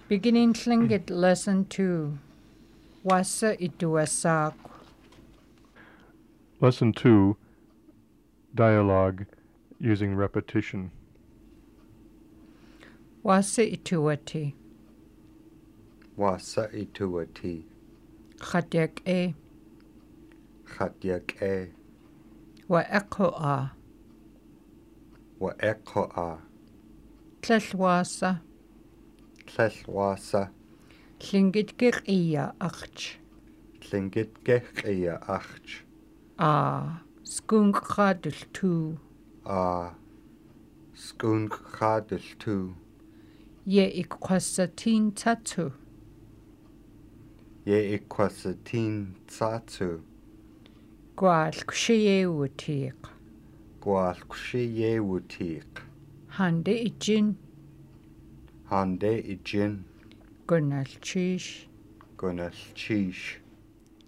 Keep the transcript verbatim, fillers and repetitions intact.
Beginning Tlingit Lesson two. Wasa ituasak. Lesson two, dialogue using repetition. Wasa ituati. Wasa ituati. Khadyak e. Khadyak e. Wa echo a. Wa echo a. Tlal wasa. Tlal wasa. Tlingit gik iya achch. Tlingit gech iya achch. A. Skunk khadul tu. A. Skunk khadul tu. Ye ikwasatin tatu. Ye ikwasatin tsatsu. Gwal kshiye wutik. Gwal kshiye wutik. Hande ijin. Hande ijin. Gunal chish. Gunal chish.